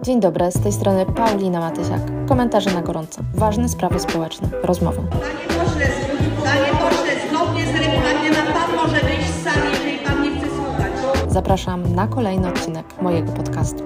Dzień dobry, z tej strony Paulina Matysiak. Komentarze na gorąco. Ważne sprawy społeczne. Rozmowy. Panie pośle, zgodnie z regulaminem pan może wyjść z sali, jeżeli pan nie chce słuchać. Zapraszam na kolejny odcinek mojego podcastu.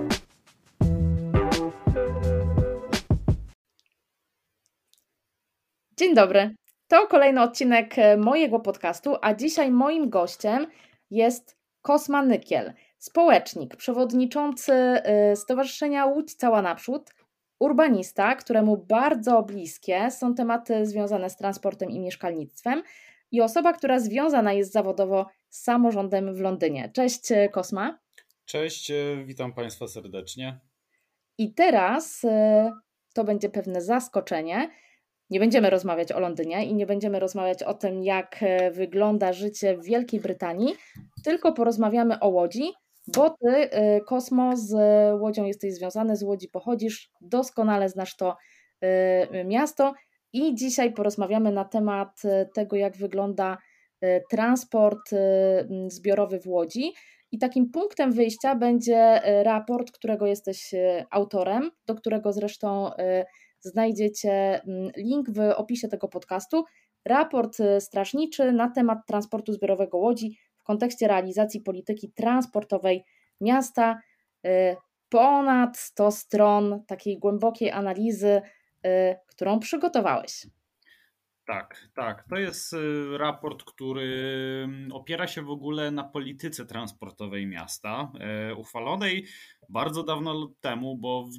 Dzień dobry. To kolejny odcinek mojego podcastu, a dzisiaj moim gościem jest Kosma Nykiel, społecznik, przewodniczący Stowarzyszenia Łódź Cała Naprzód, urbanista, któremu bardzo bliskie są tematy związane z transportem i mieszkalnictwem i osoba, która związana jest zawodowo z samorządem w Londynie. Cześć Kosma. Cześć, witam Państwa serdecznie. I teraz to będzie pewne zaskoczenie. Nie będziemy rozmawiać o Londynie i nie będziemy rozmawiać o tym, jak wygląda życie w Wielkiej Brytanii, tylko porozmawiamy o Łodzi, bo ty, Kosmo, z Łodzią jesteś związany, z Łodzi pochodzisz, doskonale znasz to miasto i dzisiaj porozmawiamy na temat tego, jak wygląda transport zbiorowy w Łodzi. I takim punktem wyjścia będzie raport, którego jesteś autorem, do którego zresztą znajdziecie link w opisie tego podcastu. Raport strażniczy na temat transportu zbiorowego Łodzi w kontekście realizacji polityki transportowej miasta. Ponad 100 stron takiej głębokiej analizy, którą przygotowałeś. Tak. To jest raport, który opiera się w ogóle na polityce transportowej miasta, uchwalonej bardzo dawno temu, bo w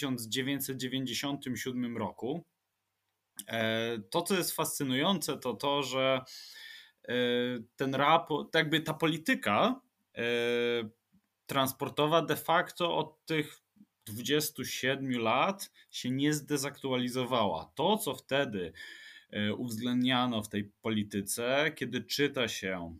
1997 roku. To, co jest fascynujące, to to, że ten raport, jakby ta polityka transportowa de facto od tych 27 lat się nie zdezaktualizowała. To, co wtedy uwzględniano w tej polityce, kiedy czyta się,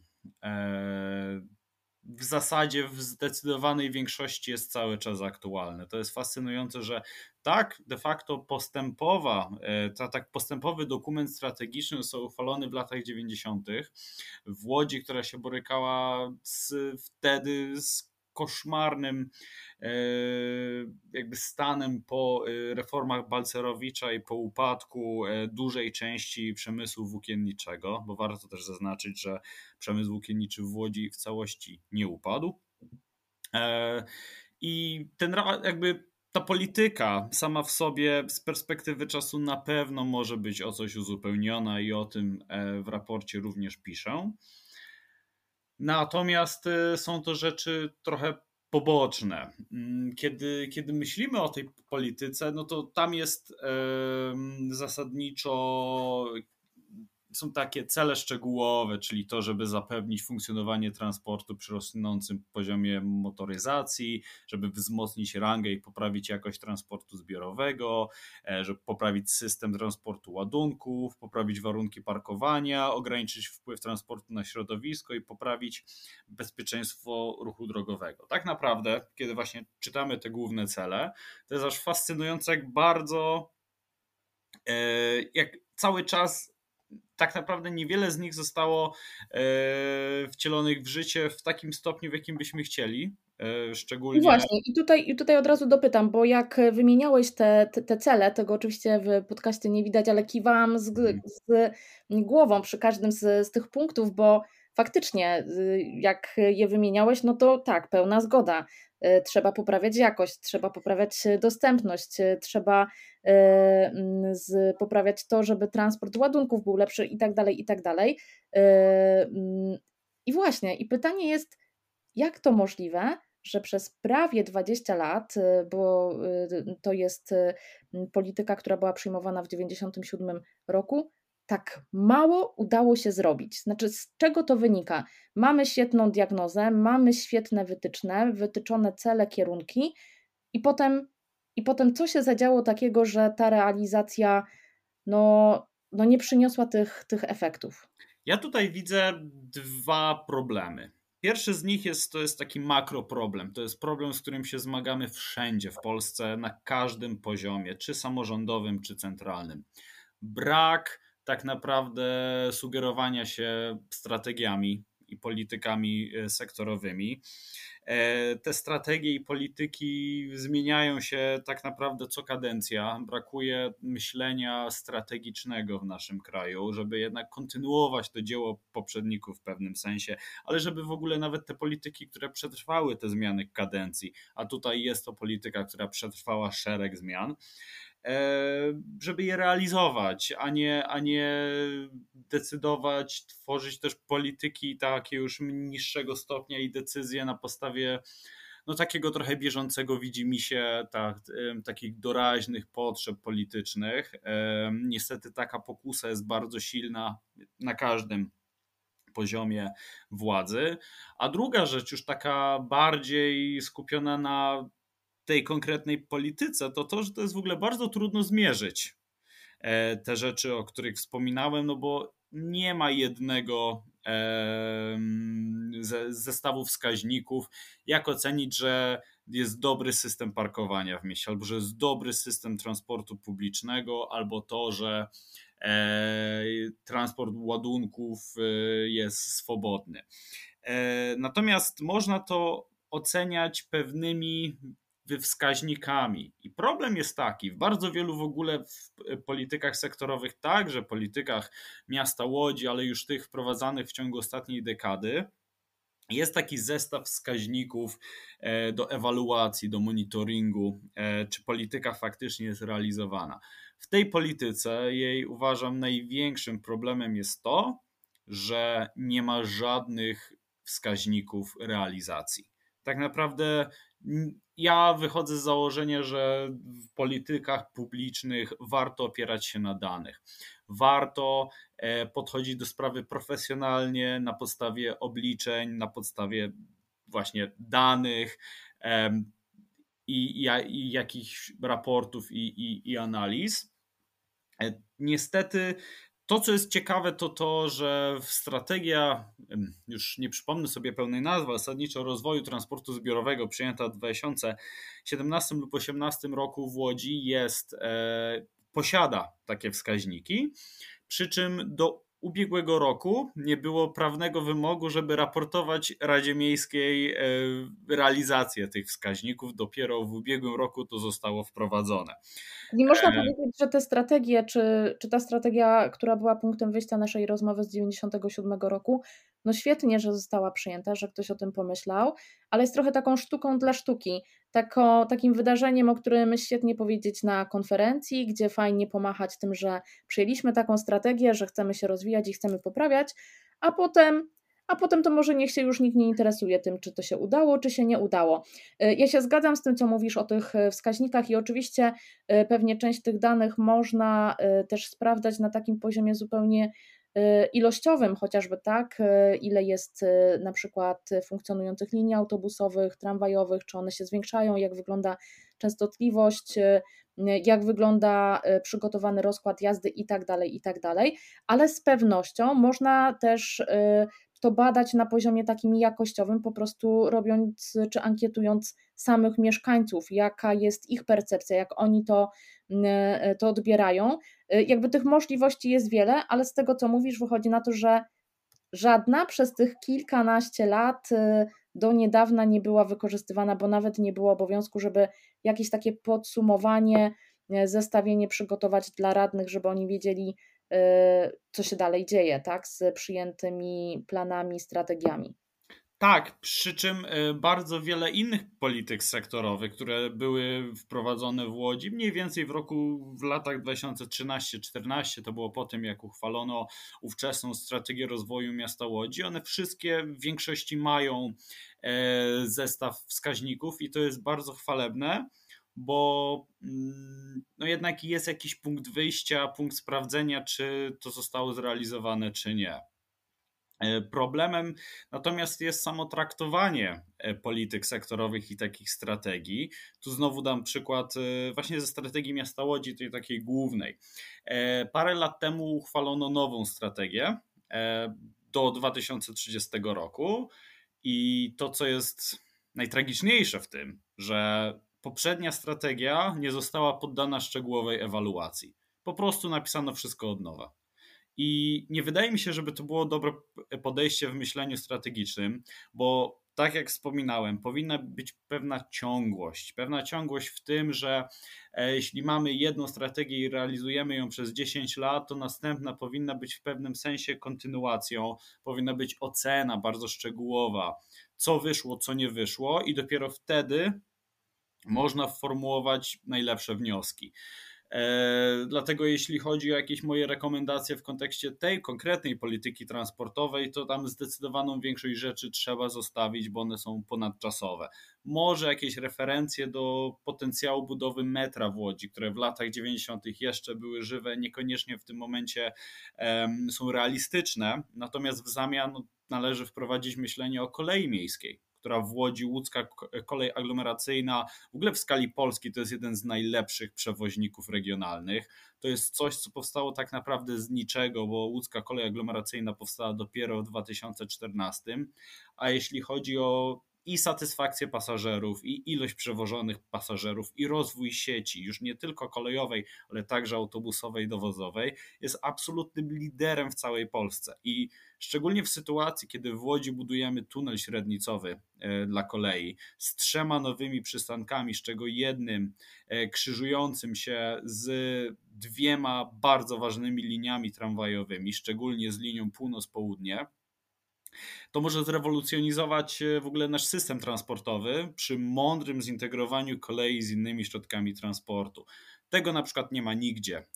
w zasadzie w zdecydowanej większości jest cały czas aktualne. To jest fascynujące, że tak de facto postępowy dokument strategiczny został uchwalony w latach 90. w Łodzi, która się borykała wtedy z koszmarnym jakby stanem po reformach Balcerowicza i po upadku dużej części przemysłu włókienniczego, bo warto też zaznaczyć, że przemysł włókienniczy w Łodzi w całości nie upadł. I ta polityka sama w sobie z perspektywy czasu na pewno może być o coś uzupełniona i o tym w raporcie również piszę. Natomiast są to rzeczy trochę poboczne. Kiedy myślimy o tej polityce, no to tam jest zasadniczo są takie cele szczegółowe, czyli to, żeby zapewnić funkcjonowanie transportu przy rosnącym poziomie motoryzacji, żeby wzmocnić rangę i poprawić jakość transportu zbiorowego, żeby poprawić system transportu ładunków, poprawić warunki parkowania, ograniczyć wpływ transportu na środowisko i poprawić bezpieczeństwo ruchu drogowego. Tak naprawdę, kiedy właśnie czytamy te główne cele, to jest aż fascynujące, jak cały czas tak naprawdę niewiele z nich zostało wcielonych w życie w takim stopniu, w jakim byśmy chcieli. Szczególnie... I właśnie, i tutaj od razu dopytam, bo jak wymieniałeś te cele, tego oczywiście w podcaście nie widać, ale kiwałam z głową przy każdym z tych punktów, bo faktycznie jak je wymieniałeś, no to tak, pełna zgoda. Trzeba poprawiać jakość, trzeba poprawiać dostępność, trzeba poprawiać to, żeby transport ładunków był lepszy i tak dalej, i tak dalej. I właśnie, i pytanie jest, jak to możliwe, że przez prawie 20 lat, bo to jest polityka, która była przyjmowana w 1997 roku, tak mało udało się zrobić. Znaczy, z czego to wynika? Mamy świetną diagnozę, mamy świetne wytyczne, wytyczone cele, kierunki i potem co się zadziało takiego, że ta realizacja nie przyniosła tych efektów? Ja tutaj widzę dwa problemy. Pierwszy z nich to jest taki makroproblem. To jest problem, z którym się zmagamy wszędzie w Polsce, na każdym poziomie, czy samorządowym, czy centralnym. Brak tak naprawdę sugerowania się strategiami i politykami sektorowymi. Te strategie i polityki zmieniają się tak naprawdę co kadencja. Brakuje myślenia strategicznego w naszym kraju, żeby jednak kontynuować to dzieło poprzedników w pewnym sensie, ale żeby w ogóle nawet te polityki, które przetrwały te zmiany kadencji, a tutaj jest to polityka, która przetrwała szereg zmian, żeby je realizować, a nie decydować, tworzyć też polityki takie już niższego stopnia i decyzje na podstawie no takiego trochę bieżącego widzimisię, takich doraźnych potrzeb politycznych. Niestety taka pokusa jest bardzo silna na każdym poziomie władzy. A druga rzecz, już taka bardziej skupiona na tej konkretnej polityce, to to, że to jest w ogóle bardzo trudno zmierzyć te rzeczy, o których wspominałem, no bo nie ma jednego zestawu wskaźników, jak ocenić, że jest dobry system parkowania w mieście, albo że jest dobry system transportu publicznego, albo to, że transport ładunków jest swobodny. Natomiast można to oceniać pewnymi wskaźnikami. I problem jest taki, w bardzo wielu w ogóle w politykach sektorowych, także politykach miasta Łodzi, ale już tych wprowadzanych w ciągu ostatniej dekady, jest taki zestaw wskaźników do ewaluacji, do monitoringu, czy polityka faktycznie jest realizowana. W tej polityce jej uważam największym problemem jest to, że nie ma żadnych wskaźników realizacji. Tak naprawdę ja wychodzę z założenia, że w politykach publicznych warto opierać się na danych. Warto podchodzić do sprawy profesjonalnie, na podstawie obliczeń, na podstawie właśnie danych i jakichś raportów i analiz. Niestety to, co jest ciekawe, to to, że strategia, już nie przypomnę sobie pełnej nazwy, zasadniczo rozwoju transportu zbiorowego przyjęta w 2017 lub 2018 roku w Łodzi posiada takie wskaźniki, przy czym do ubiegłego roku nie było prawnego wymogu, żeby raportować Radzie Miejskiej realizację tych wskaźników. Dopiero w ubiegłym roku to zostało wprowadzone. Nie można powiedzieć, że te strategie, czy ta strategia, która była punktem wyjścia naszej rozmowy z 1997 roku, no świetnie, że została przyjęta, że ktoś o tym pomyślał, ale jest trochę taką sztuką dla sztuki, takim wydarzeniem, o którym świetnie powiedzieć na konferencji, gdzie fajnie pomachać tym, że przyjęliśmy taką strategię, że chcemy się rozwijać i chcemy poprawiać, a potem to może niech się już nikt nie interesuje tym, czy to się udało, czy się nie udało. Ja się zgadzam z tym, co mówisz o tych wskaźnikach i oczywiście pewnie część tych danych można też sprawdzać na takim poziomie zupełnie ilościowym, chociażby tak, ile jest na przykład funkcjonujących linii autobusowych, tramwajowych, czy one się zwiększają, jak wygląda częstotliwość, jak wygląda przygotowany rozkład jazdy i tak dalej, ale z pewnością można też to badać na poziomie takim jakościowym, po prostu robiąc czy ankietując samych mieszkańców, jaka jest ich percepcja, jak oni to odbierają. Jakby tych możliwości jest wiele, ale z tego, co mówisz, wychodzi na to, że żadna przez tych kilkanaście lat do niedawna nie była wykorzystywana, bo nawet nie było obowiązku, żeby jakieś takie podsumowanie, zestawienie przygotować dla radnych, żeby oni wiedzieli, co się dalej dzieje, tak, z przyjętymi planami, strategiami. Tak, przy czym bardzo wiele innych polityk sektorowych, które były wprowadzone w Łodzi, mniej więcej w latach 2013-14, to było po tym, jak uchwalono ówczesną strategię rozwoju miasta Łodzi, one wszystkie w większości mają zestaw wskaźników i to jest bardzo chwalebne, bo no jednak jest jakiś punkt wyjścia, punkt sprawdzenia, czy to zostało zrealizowane, czy nie. Problemem natomiast jest samo traktowanie polityk sektorowych i takich strategii. Tu znowu dam przykład właśnie ze strategii miasta Łodzi, tej takiej głównej. Parę lat temu uchwalono nową strategię do 2030 roku i to, co jest najtragiczniejsze w tym, że poprzednia strategia nie została poddana szczegółowej ewaluacji. Po prostu napisano wszystko od nowa. I nie wydaje mi się, żeby to było dobre podejście w myśleniu strategicznym, bo tak jak wspominałem, powinna być pewna ciągłość. Pewna ciągłość w tym, że jeśli mamy jedną strategię i realizujemy ją przez 10 lat, to następna powinna być w pewnym sensie kontynuacją, powinna być ocena bardzo szczegółowa, co wyszło, co nie wyszło, i dopiero wtedy można formułować najlepsze wnioski. Dlatego jeśli chodzi o jakieś moje rekomendacje w kontekście tej konkretnej polityki transportowej, to tam zdecydowaną większość rzeczy trzeba zostawić, bo one są ponadczasowe. Może jakieś referencje do potencjału budowy metra w Łodzi, które w latach 90. jeszcze były żywe, niekoniecznie w tym momencie są realistyczne, natomiast w zamian należy wprowadzić myślenie o kolei miejskiej, która w Łodzi, łódzka kolej aglomeracyjna, w ogóle w skali Polski to jest jeden z najlepszych przewoźników regionalnych. To jest coś, co powstało tak naprawdę z niczego, bo łódzka kolej aglomeracyjna powstała dopiero w 2014, a jeśli chodzi o i satysfakcję pasażerów, i ilość przewożonych pasażerów, i rozwój sieci, już nie tylko kolejowej, ale także autobusowej, dowozowej, jest absolutnym liderem w całej Polsce. I szczególnie w sytuacji, kiedy w Łodzi budujemy tunel średnicowy dla kolei z 3 nowymi przystankami, z czego jednym krzyżującym się z 2 bardzo ważnymi liniami tramwajowymi, szczególnie z linią północ-południe, to może zrewolucjonizować w ogóle nasz system transportowy przy mądrym zintegrowaniu kolei z innymi środkami transportu. Tego na przykład nie ma nigdzie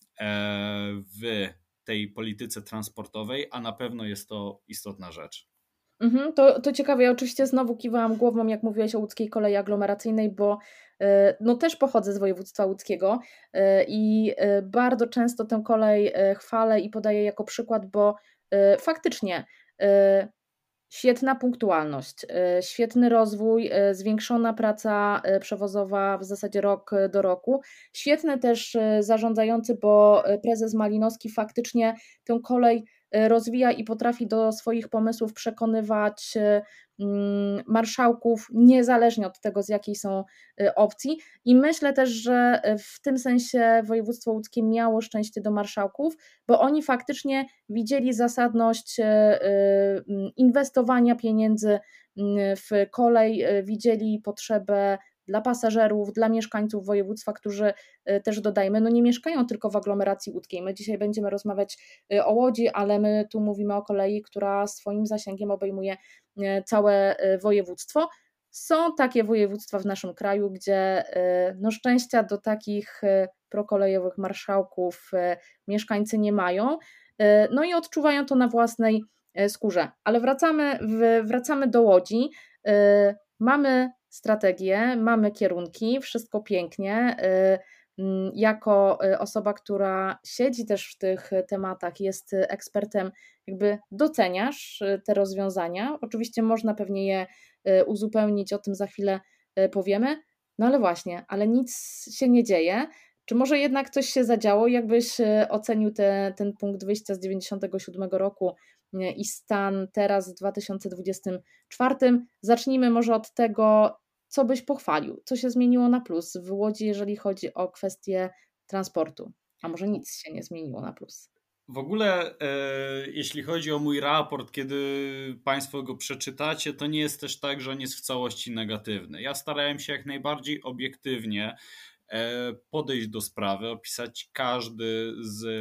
w tej polityce transportowej, a na pewno jest to istotna rzecz. To ciekawe, ja oczywiście znowu kiwałam głową, jak mówiłeś o łódzkiej kolei aglomeracyjnej, bo no też pochodzę z województwa łódzkiego i bardzo często tę kolej chwalę i podaję jako przykład, bo faktycznie świetna punktualność, świetny rozwój, zwiększona praca przewozowa w zasadzie rok do roku. Świetny też zarządzający, bo prezes Malinowski faktycznie tę kolej rozwija i potrafi do swoich pomysłów przekonywać marszałków, niezależnie od tego, z jakiej są opcji. I myślę też, że w tym sensie województwo łódzkie miało szczęście do marszałków, bo oni faktycznie widzieli zasadność inwestowania pieniędzy w kolej, widzieli potrzebę dla pasażerów, dla mieszkańców województwa, którzy też dodajmy, no nie mieszkają tylko w aglomeracji łódzkiej. My dzisiaj będziemy rozmawiać o Łodzi, ale my tu mówimy o kolei, która swoim zasięgiem obejmuje całe województwo. Są takie województwa w naszym kraju, gdzie no szczęścia do takich prokolejowych marszałków mieszkańcy nie mają, no i odczuwają to na własnej skórze. Ale wracamy do Łodzi. Mamy strategię, mamy kierunki, wszystko pięknie. Jako osoba, która siedzi też w tych tematach, jest ekspertem, jakby doceniasz te rozwiązania. Oczywiście można pewnie je uzupełnić, o tym za chwilę powiemy. No ale właśnie, ale nic się nie dzieje. Czy może jednak coś się zadziało? Jakbyś ocenił ten punkt wyjścia z 1997 roku i stan teraz w 2024? Zacznijmy może od tego, co byś pochwalił, co się zmieniło na plus w Łodzi, jeżeli chodzi o kwestię transportu, a może nic się nie zmieniło na plus. W ogóle, jeśli chodzi o mój raport, kiedy Państwo go przeczytacie, to nie jest też tak, że on jest w całości negatywny. Ja starałem się jak najbardziej obiektywnie podejść do sprawy, opisać każdy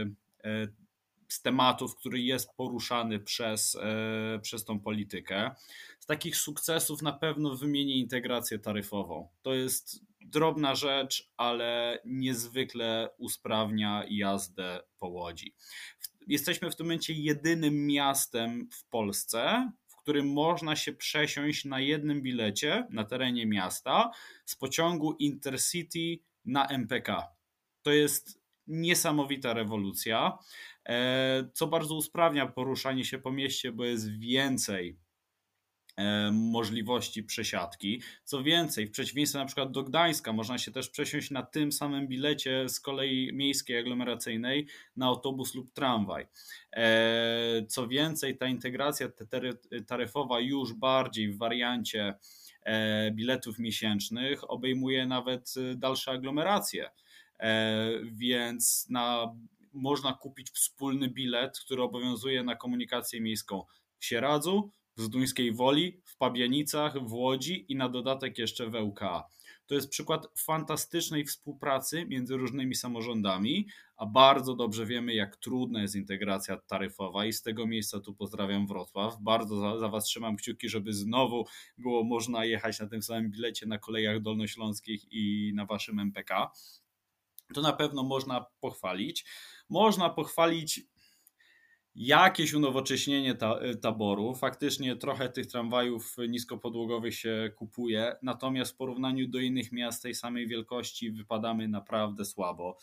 z tematów, który jest poruszany przez tą politykę. Z takich sukcesów na pewno wymienię integrację taryfową. To jest drobna rzecz, ale niezwykle usprawnia jazdę po Łodzi. Jesteśmy w tym momencie jedynym miastem w Polsce, w którym można się przesiąść na jednym bilecie na terenie miasta z pociągu Intercity na MPK. To jest niesamowita rewolucja, co bardzo usprawnia poruszanie się po mieście, bo jest więcej możliwości przesiadki. Co więcej, w przeciwieństwie na przykład do Gdańska, można się też przesiąść na tym samym bilecie z kolei miejskiej aglomeracyjnej na autobus lub tramwaj. Co więcej, ta integracja taryfowa już bardziej w wariancie biletów miesięcznych obejmuje nawet dalsze aglomeracje, więc można kupić wspólny bilet, który obowiązuje na komunikację miejską w Sieradzu, w Zduńskiej Woli, w Pabianicach, w Łodzi i na dodatek jeszcze w ŁKA. To jest przykład fantastycznej współpracy między różnymi samorządami, a bardzo dobrze wiemy, jak trudna jest integracja taryfowa i z tego miejsca tu pozdrawiam Wrocław. Bardzo za Was trzymam kciuki, żeby znowu było można jechać na tym samym bilecie na kolejach dolnośląskich i na Waszym MPK. To na pewno można pochwalić. Można pochwalić jakieś unowocześnienie taboru. Faktycznie trochę tych tramwajów niskopodłogowych się kupuje, natomiast w porównaniu do innych miast tej samej wielkości wypadamy naprawdę słabo.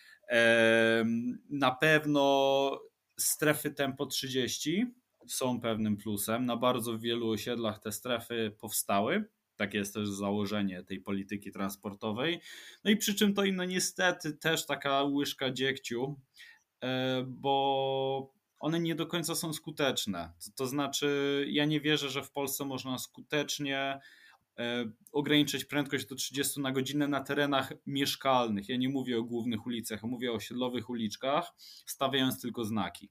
Na pewno strefy tempo 30 są pewnym plusem. Na bardzo wielu osiedlach te strefy powstały. Takie jest też założenie tej polityki transportowej. No i przy czym to niestety też taka łyżka dziegciu, bo one nie do końca są skuteczne. To znaczy, ja nie wierzę, że w Polsce można skutecznie ograniczyć prędkość do 30 na godzinę na terenach mieszkalnych. Ja nie mówię o głównych ulicach, mówię o osiedlowych uliczkach, stawiając tylko znaki.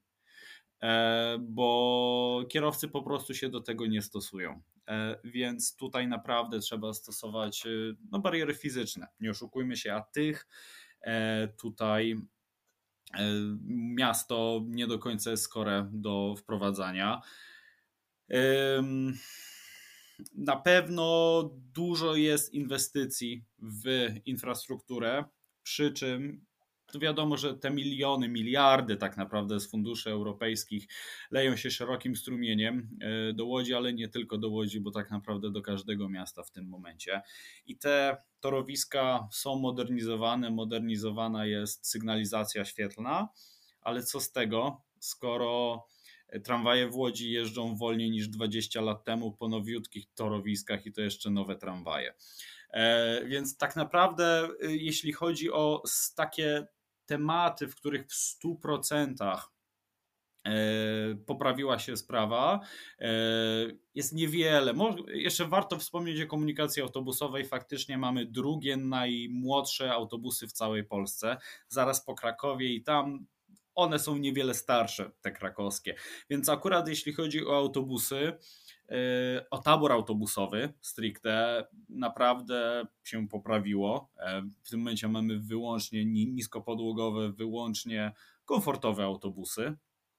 Bo kierowcy po prostu się do tego nie stosują. Więc tutaj naprawdę trzeba stosować bariery fizyczne. Nie oszukujmy się, a tych tutaj miasto nie do końca jest skore do wprowadzania. Na pewno dużo jest inwestycji w infrastrukturę, przy czym to wiadomo, że te miliony, miliardy tak naprawdę z funduszy europejskich leją się szerokim strumieniem do Łodzi, ale nie tylko do Łodzi, bo tak naprawdę do każdego miasta w tym momencie. I te torowiska są modernizowane, modernizowana jest sygnalizacja świetlna, ale co z tego, skoro tramwaje w Łodzi jeżdżą wolniej niż 20 lat temu po nowiutkich torowiskach i to jeszcze nowe tramwaje. Więc tak naprawdę jeśli chodzi o takie tematy, w których w 100% poprawiła się sprawa, jest niewiele. Jeszcze warto wspomnieć o komunikacji autobusowej. Faktycznie mamy drugie najmłodsze autobusy w całej Polsce, zaraz po Krakowie i tam one są niewiele starsze, te krakowskie. Więc akurat jeśli chodzi o autobusy, o tabor autobusowy stricte naprawdę się poprawiło. W tym momencie mamy wyłącznie niskopodłogowe, wyłącznie komfortowe autobusy.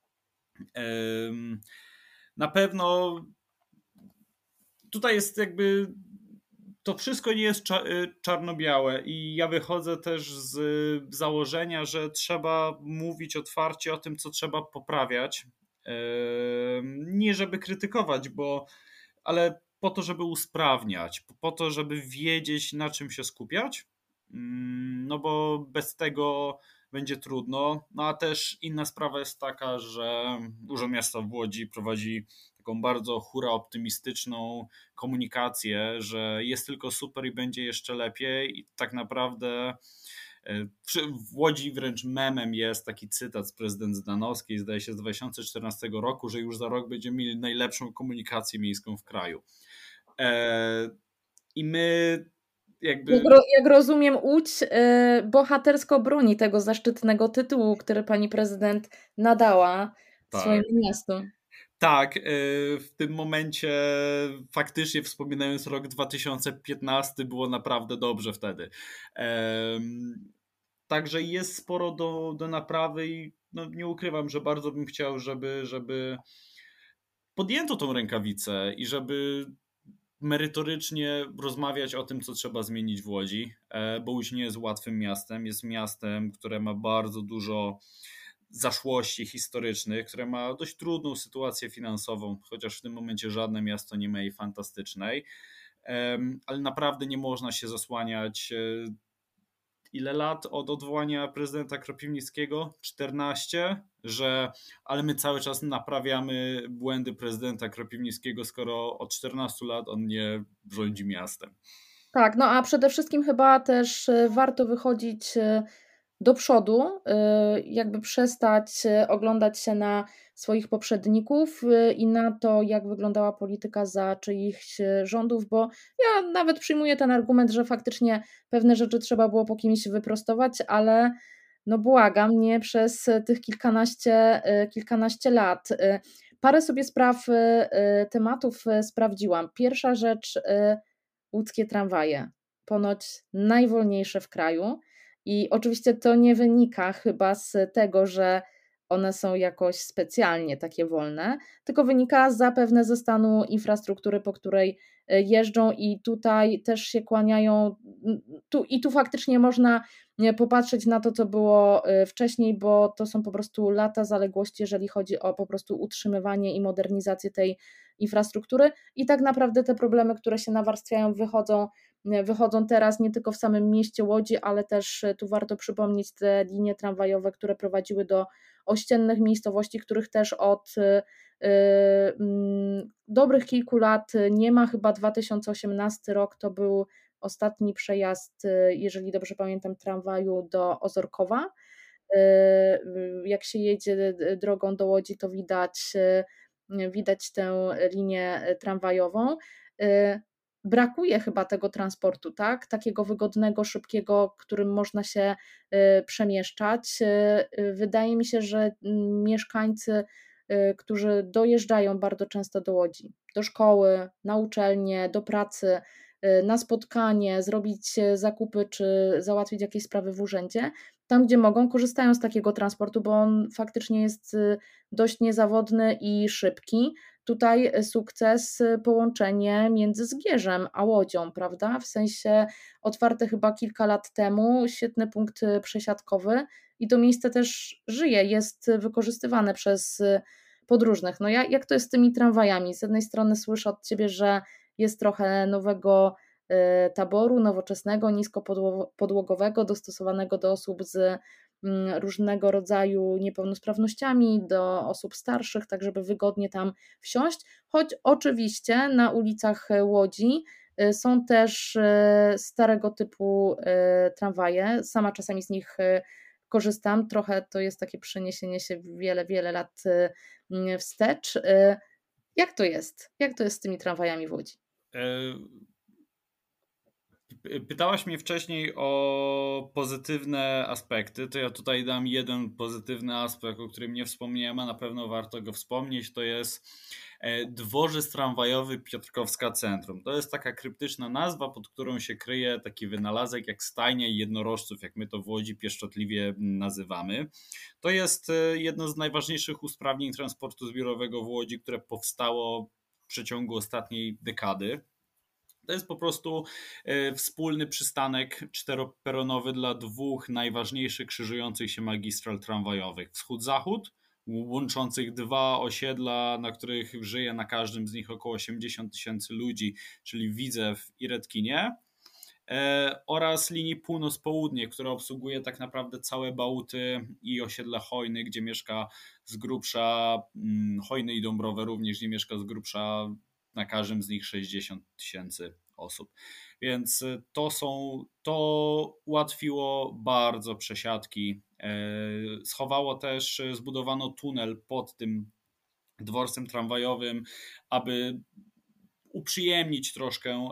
Na pewno tutaj jest jakby to wszystko nie jest czarno-białe i ja wychodzę też z założenia, że trzeba mówić otwarcie o tym, co trzeba poprawiać. Nie żeby krytykować, ale po to, żeby usprawniać, po to, żeby wiedzieć, na czym się skupiać, no bo bez tego będzie trudno. No a też inna sprawa jest taka, że Urząd Miasta w Łodzi prowadzi taką bardzo hura optymistyczną komunikację, że jest tylko super i będzie jeszcze lepiej i tak naprawdę w Łodzi wręcz memem jest taki cytat z prezydent Zdanowskiej, zdaje się z 2014 roku, że już za rok będziemy mieli najlepszą komunikację miejską w kraju. I my Jak rozumiem, Łódź bohatersko broni tego zaszczytnego tytułu, który pani prezydent nadała swojemu miastu. Tak, w tym momencie faktycznie wspominając rok 2015 było naprawdę dobrze wtedy. Także jest sporo do naprawy i no nie ukrywam, że bardzo bym chciał, żeby podjęto tą rękawicę i żeby merytorycznie rozmawiać o tym, co trzeba zmienić w Łodzi, bo Łódź nie jest łatwym miastem, jest miastem, które ma bardzo dużo zaszłości historycznych, które ma dość trudną sytuację finansową, chociaż w tym momencie żadne miasto nie ma jej fantastycznej, ale naprawdę nie można się zasłaniać. Ile lat od odwołania prezydenta Kropiwnickiego? 14, ale my cały czas naprawiamy błędy prezydenta Kropiwnickiego, skoro od 14 lat on nie rządzi miastem. Tak, no a przede wszystkim chyba też warto wychodzić do przodu, jakby przestać oglądać się na swoich poprzedników i na to, jak wyglądała polityka za czyichś rządów, bo ja nawet przyjmuję ten argument, że faktycznie pewne rzeczy trzeba było po kimś wyprostować, ale no błagam, nie przez tych kilkanaście lat. Parę sobie tematów sprawdziłam. Pierwsza rzecz, łódzkie tramwaje, ponoć najwolniejsze w kraju i oczywiście to nie wynika chyba z tego, że one są jakoś specjalnie takie wolne, tylko wynika zapewne ze stanu infrastruktury, po której jeżdżą i tutaj też się kłaniają, tu faktycznie można popatrzeć na to, co było wcześniej, bo to są po prostu lata zaległości, jeżeli chodzi o po prostu utrzymywanie i modernizację tej infrastruktury i tak naprawdę te problemy, które się nawarstwiają, wychodzą teraz nie tylko w samym mieście Łodzi, ale też tu warto przypomnieć te linie tramwajowe, które prowadziły do ościennych miejscowości, których też od dobrych kilku lat nie ma. Chyba 2018 rok to był ostatni przejazd, jeżeli dobrze pamiętam, tramwaju do Ozorkowa. Jak się jedzie drogą do Łodzi, to widać tę linię tramwajową. Brakuje chyba tego transportu, tak? Takiego wygodnego, szybkiego, którym można się przemieszczać. Wydaje mi się, że mieszkańcy, którzy dojeżdżają bardzo często do Łodzi, do szkoły, na uczelnię, do pracy, na spotkanie, zrobić zakupy czy załatwić jakieś sprawy w urzędzie, tam gdzie mogą, korzystają z takiego transportu, bo on faktycznie jest dość niezawodny i szybki. Tutaj sukces połączenie między Zgierzem a Łodzią, prawda? W sensie otwarte chyba kilka lat temu, świetny punkt przesiadkowy i to miejsce też żyje, jest wykorzystywane przez podróżnych. No jak to jest z tymi tramwajami? Z jednej strony słyszę od Ciebie, że jest trochę nowego taboru, nowoczesnego, niskopodłogowego, dostosowanego do osób z różnego rodzaju niepełnosprawnościami, do osób starszych, tak żeby wygodnie tam wsiąść, choć oczywiście na ulicach Łodzi są też starego typu tramwaje, sama czasami z nich korzystam, trochę to jest takie przeniesienie się wiele, wiele lat wstecz. Jak to jest? Jak to jest z tymi tramwajami w Łodzi? Pytałaś mnie wcześniej o pozytywne aspekty, to ja tutaj dam jeden pozytywny aspekt, o którym nie wspomniałem, a na pewno warto go wspomnieć, to jest dworzec tramwajowy Piotrkowska Centrum. To jest taka kryptyczna nazwa, pod którą się kryje taki wynalazek jak stajnia jednorożców, jak my to w Łodzi pieszczotliwie nazywamy. To jest jedno z najważniejszych usprawnień transportu zbiorowego w Łodzi, które powstało w przeciągu ostatniej dekady. To jest po prostu wspólny przystanek czteroperonowy dla dwóch najważniejszych krzyżujących się magistral tramwajowych. Wschód-zachód, łączących dwa osiedla, na których żyje na każdym z nich około 80 000 ludzi, czyli Widzew i Redkinie, oraz linii północ-południe, która obsługuje tak naprawdę całe Bałty i osiedle Hojny, gdzie mieszka z grubsza, Hojny i Dąbrowe również, gdzie mieszka z grubsza na każdym z nich 60 000 osób. Więc to ułatwiło bardzo przesiadki. Zbudowano tunel pod tym dworcem tramwajowym, aby uprzyjemnić troszkę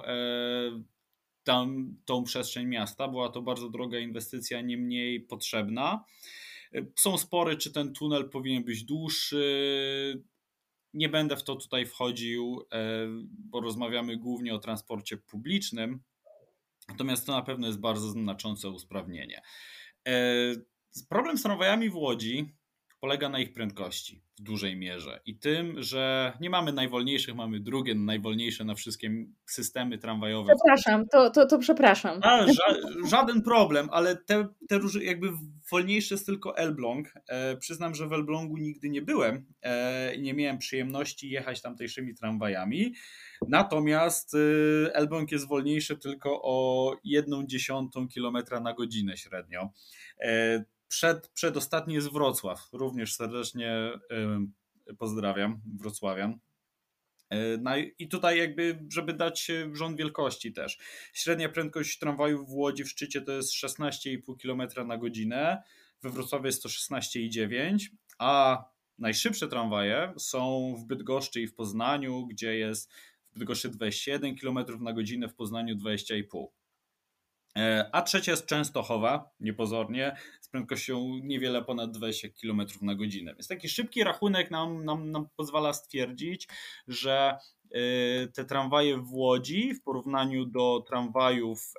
tą przestrzeń miasta. Była to bardzo droga inwestycja, niemniej potrzebna. Są spory, czy ten tunel powinien być dłuższy. Nie będę w to tutaj wchodził, bo rozmawiamy głównie o transporcie publicznym, natomiast to na pewno jest bardzo znaczące usprawnienie. Problem z tramwajami w Łodzi polega na ich prędkości w dużej mierze i tym, że nie mamy najwolniejszych, mamy drugie najwolniejsze na wszystkie systemy tramwajowe. Przepraszam, to przepraszam. Żaden problem, ale te jakby wolniejsze jest tylko Elbląg. Przyznam, że w Elblągu nigdy nie byłem i nie miałem przyjemności jechać tamtejszymi tramwajami. Natomiast Elbląg jest wolniejszy tylko o 1/10 km na godzinę średnio. Przedostatni jest Wrocław. Również serdecznie pozdrawiam wrocławian. I tutaj jakby, żeby dać rząd wielkości też. Średnia prędkość tramwaju w Łodzi w szczycie to jest 16,5 km na godzinę. We Wrocławiu jest to 16,9, a najszybsze tramwaje są w Bydgoszczy i w Poznaniu, gdzie jest w Bydgoszczy 21 km na godzinę, w Poznaniu 20,5. A trzecia jest Częstochowa, niepozornie, z prędkością niewiele ponad 20 km na godzinę. Więc taki szybki rachunek nam pozwala stwierdzić, że te tramwaje w Łodzi w porównaniu do tramwajów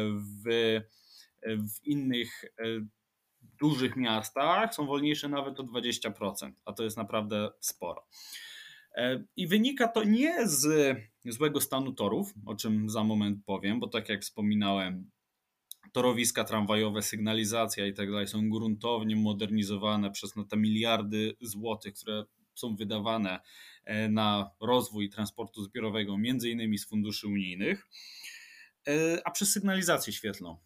w innych dużych miastach są wolniejsze nawet o 20%, a to jest naprawdę sporo. I wynika to nie z złego stanu torów, o czym za moment powiem, bo tak jak wspominałem, torowiska tramwajowe, sygnalizacja i tak dalej są gruntownie modernizowane przez te miliardy złotych, które są wydawane na rozwój transportu zbiorowego, między innymi z funduszy unijnych, a przez sygnalizację świetlną.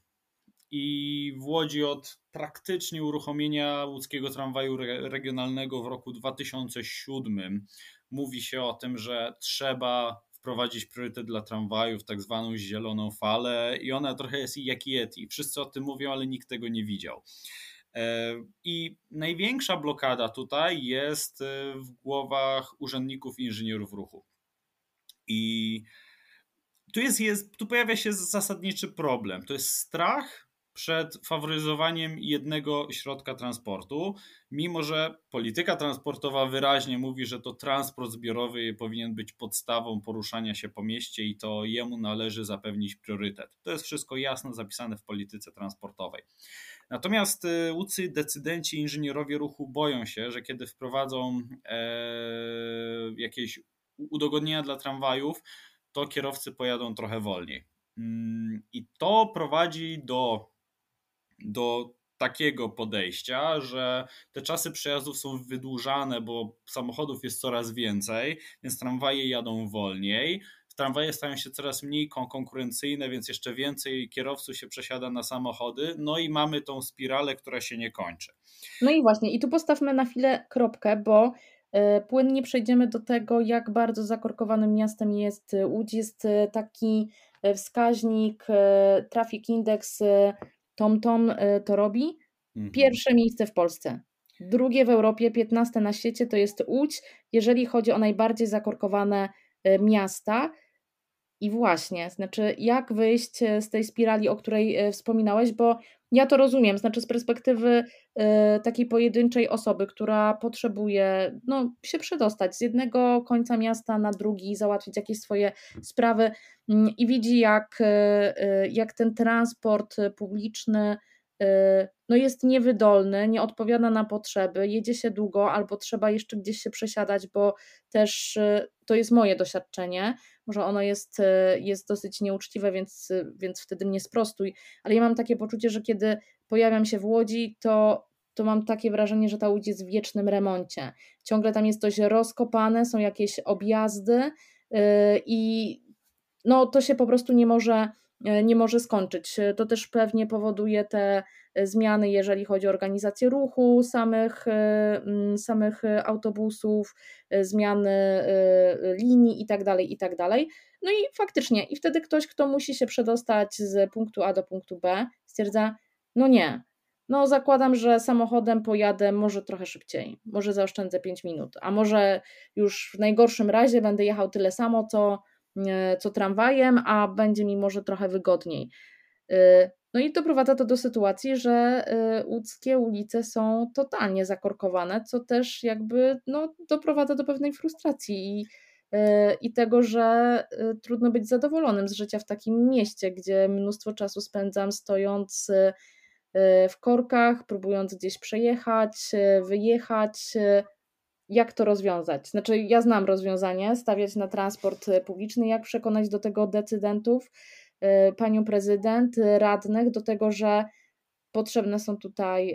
I w Łodzi od praktycznie uruchomienia łódzkiego tramwaju regionalnego w roku 2007 mówi się o tym, że trzeba wprowadzić priorytet dla tramwajów, tak zwaną zieloną falę, i ona trochę jest jak Yeti. Wszyscy o tym mówią, ale nikt tego nie widział. I największa blokada tutaj jest w głowach urzędników i inżynierów ruchu. I tu pojawia się zasadniczy problem. To jest strach przed faworyzowaniem jednego środka transportu, mimo że polityka transportowa wyraźnie mówi, że to transport zbiorowy powinien być podstawą poruszania się po mieście i to jemu należy zapewnić priorytet. To jest wszystko jasno zapisane w polityce transportowej. Natomiast łódzcy decydenci, inżynierowie ruchu boją się, że kiedy wprowadzą jakieś udogodnienia dla tramwajów, to kierowcy pojadą trochę wolniej. I to prowadzi do takiego podejścia, że te czasy przejazdów są wydłużane, bo samochodów jest coraz więcej, więc tramwaje jadą wolniej. Tramwaje stają się coraz mniej konkurencyjne, więc jeszcze więcej kierowców się przesiada na samochody, no i mamy tą spiralę, która się nie kończy. No i właśnie, i tu postawmy na chwilę kropkę, bo płynnie przejdziemy do tego, jak bardzo zakorkowanym miastem jest Łódź. Jest taki wskaźnik Traffic Index TomTom to robi. Pierwsze miejsce w Polsce, drugie w Europie, 15 na świecie to jest Łódź, jeżeli chodzi o najbardziej zakorkowane miasta. I właśnie, znaczy jak wyjść z tej spirali, o której wspominałeś, bo ja to rozumiem, znaczy z perspektywy takiej pojedynczej osoby, która potrzebuje się przedostać z jednego końca miasta na drugi, załatwić jakieś swoje sprawy i widzi jak ten transport publiczny jest niewydolny, nie odpowiada na potrzeby, jedzie się długo albo trzeba jeszcze gdzieś się przesiadać, bo też to jest moje doświadczenie, może ono jest dosyć nieuczciwe, więc wtedy mnie sprostuj, ale ja mam takie poczucie, że kiedy pojawiam się w Łodzi, to mam takie wrażenie, że ta Łódź jest w wiecznym remoncie. Ciągle tam jest coś rozkopane, są jakieś objazdy i to się po prostu nie może skończyć. To też pewnie powoduje te zmiany, jeżeli chodzi o organizację ruchu samych autobusów, zmiany linii i tak dalej. No i faktycznie, i wtedy ktoś, kto musi się przedostać z punktu A do punktu B, stwierdza, nie, zakładam, że samochodem pojadę może trochę szybciej, może zaoszczędzę 5 minut, a może już w najgorszym razie będę jechał tyle samo, co tramwajem, a będzie mi może trochę wygodniej. No i doprowadza to do sytuacji, że łódzkie ulice są totalnie zakorkowane, co też jakby doprowadza do pewnej frustracji i tego, że trudno być zadowolonym z życia w takim mieście, gdzie mnóstwo czasu spędzam stojąc w korkach, próbując gdzieś przejechać, wyjechać. Jak to rozwiązać? Znaczy, ja znam rozwiązanie, stawiać na transport publiczny, jak przekonać do tego decydentów, panią prezydent, radnych, do tego, że potrzebne są tutaj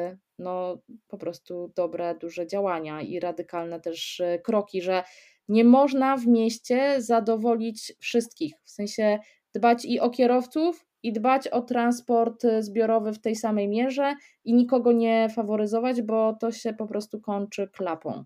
po prostu dobre, duże działania i radykalne też kroki, że nie można w mieście zadowolić wszystkich, w sensie dbać i o kierowców, i dbać o transport zbiorowy w tej samej mierze i nikogo nie faworyzować, bo to się po prostu kończy klapą.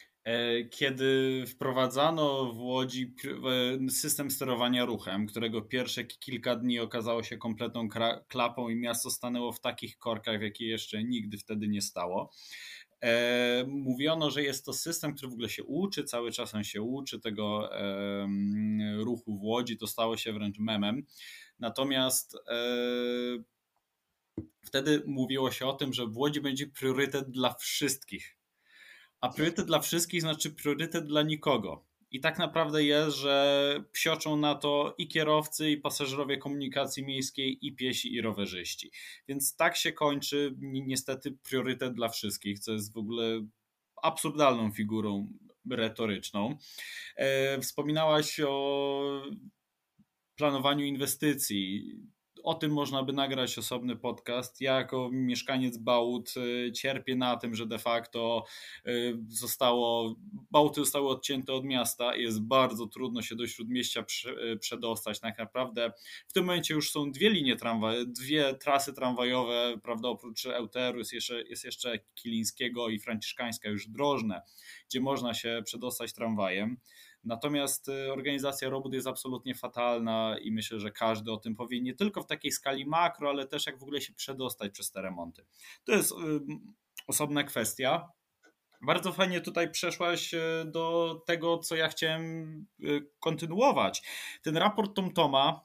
Kiedy wprowadzano w Łodzi system sterowania ruchem, którego pierwsze kilka dni okazało się kompletną klapą i miasto stanęło w takich korkach, w jakie jeszcze nigdy wtedy nie stało, mówiono, że jest to system, który w ogóle się uczy, cały czas on się uczy tego ruchu w Łodzi, to stało się wręcz memem. Natomiast wtedy mówiło się o tym, że w Łodzi będzie priorytet dla wszystkich. A priorytet dla wszystkich znaczy priorytet dla nikogo. I tak naprawdę jest, że psioczą na to i kierowcy, i pasażerowie komunikacji miejskiej, i piesi, i rowerzyści. Więc tak się kończy niestety priorytet dla wszystkich, co jest w ogóle absurdalną figurą retoryczną. Wspominałaś o planowaniu inwestycji. O tym można by nagrać osobny podcast. Ja jako mieszkaniec Bałut cierpię na tym, że de facto Bałty zostały odcięte od miasta i jest bardzo trudno się do Śródmieścia przedostać. Tak naprawdę w tym momencie już są dwie trasy tramwajowe, prawda, oprócz Euteru jest jeszcze Kilińskiego i Franciszkańska, już drożne, gdzie można się przedostać tramwajem. Natomiast organizacja robót jest absolutnie fatalna i myślę, że każdy o tym powie, nie tylko w takiej skali makro, ale też jak w ogóle się przedostać przez te remonty. To jest osobna kwestia. Bardzo fajnie tutaj przeszłaś do tego, co ja chciałem kontynuować. Ten raport TomToma,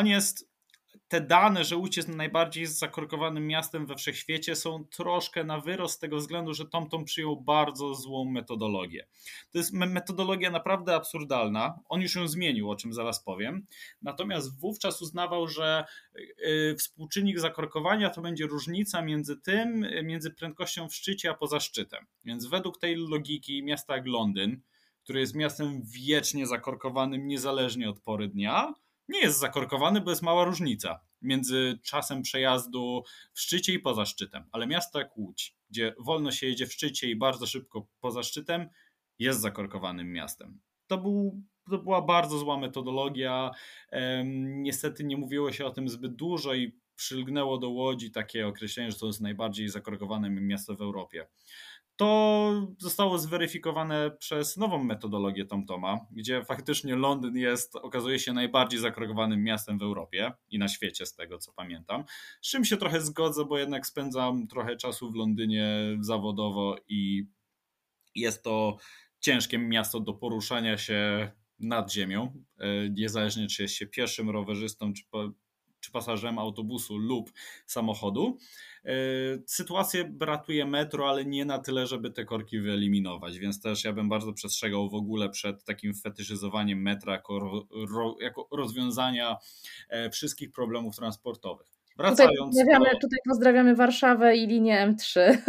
te dane, że Łódź jest najbardziej zakorkowanym miastem we wszechświecie, są troszkę na wyrost z tego względu, że TomTom przyjął bardzo złą metodologię. To jest metodologia naprawdę absurdalna. On już ją zmienił, o czym zaraz powiem. Natomiast wówczas uznawał, że współczynnik zakorkowania to będzie różnica między prędkością w szczycie a poza szczytem. Więc według tej logiki miasta jak Londyn, który jest miastem wiecznie zakorkowanym niezależnie od pory dnia, nie jest zakorkowany, bo jest mała różnica między czasem przejazdu w szczycie i poza szczytem. Ale miasto jak Łódź, gdzie wolno się jedzie w szczycie i bardzo szybko poza szczytem, jest zakorkowanym miastem. To była bardzo zła metodologia. Niestety nie mówiło się o tym zbyt dużo i przylgnęło do Łodzi takie określenie, że to jest najbardziej zakorkowane miasto w Europie. To zostało zweryfikowane przez nową metodologię TomToma, gdzie faktycznie Londyn okazuje się najbardziej zakorkowanym miastem w Europie i na świecie, z tego co pamiętam. Z czym się trochę zgodzę, bo jednak spędzam trochę czasu w Londynie zawodowo i jest to ciężkie miasto do poruszania się nad ziemią, niezależnie czy jest się pieszym, rowerzystą, czy pasażerem autobusu lub samochodu. Sytuację ratuje metro, ale nie na tyle, żeby te korki wyeliminować, więc też ja bym bardzo przestrzegał w ogóle przed takim fetyszyzowaniem metra jako rozwiązania wszystkich problemów transportowych. Tutaj pozdrawiamy Warszawę i linię M3.